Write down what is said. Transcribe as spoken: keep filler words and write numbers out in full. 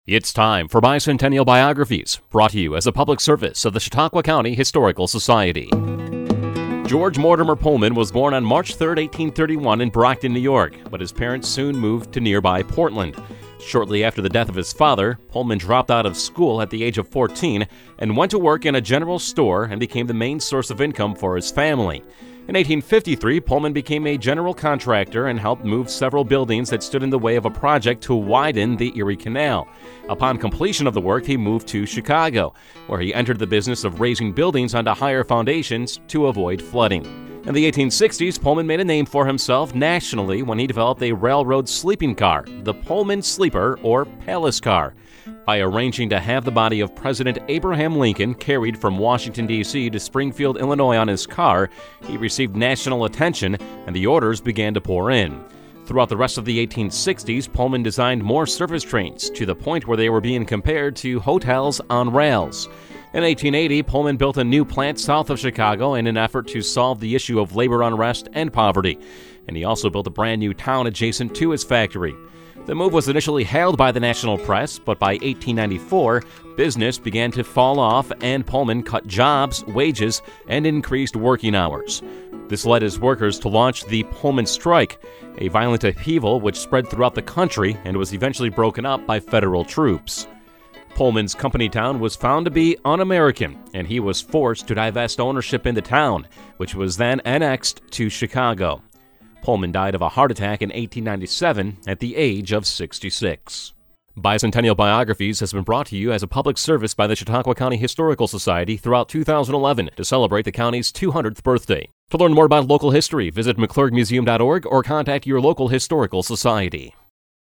It's time for Bicentennial Biographies, brought to you as a public service of the Chautauqua County Historical Society. George Mortimer Pullman was born on March third, eighteen thirty-one in Brockton, New York, but his parents soon moved to nearby Portland. Shortly after the death of his father, Pullman dropped out of school at the age of fourteen and went to work in a general store and became the main source of income for his family. In eighteen fifty-three, Pullman became a general contractor and helped move several buildings that stood in the way of a project to widen the Erie Canal. Upon completion of the work, he moved to Chicago, where he entered the business of raising buildings onto higher foundations to avoid flooding. In the eighteen sixties, Pullman made a name for himself nationally when he developed a railroad sleeping car, the Pullman Sleeper or Palace Car. By arranging to have the body of President Abraham Lincoln carried from Washington, D C to Springfield, Illinois on his car, he received national attention and the orders began to pour in. Throughout the rest of the eighteen sixties, Pullman designed more surface trains to the point where they were being compared to hotels on rails. In eighteen eighty, Pullman built a new plant south of Chicago in an effort to solve the issue of labor unrest and poverty. And he also built a brand new town adjacent to his factory. The move was initially hailed by the national press, but by eighteen ninety-four, business began to fall off and Pullman cut jobs, wages, and increased working hours. This led his workers to launch the Pullman Strike, a violent upheaval which spread throughout the country and was eventually broken up by federal troops. Pullman's company town was found to be un-American, and he was forced to divest ownership in the town, which was then annexed to Chicago. Pullman died of a heart attack in eighteen ninety-seven at the age of sixty-six. Bicentennial Biographies has been brought to you as a public service by the Chautauqua County Historical Society throughout two thousand eleven to celebrate the county's two hundredth birthday. To learn more about local history, visit mcclurg museum dot org or contact your local historical society.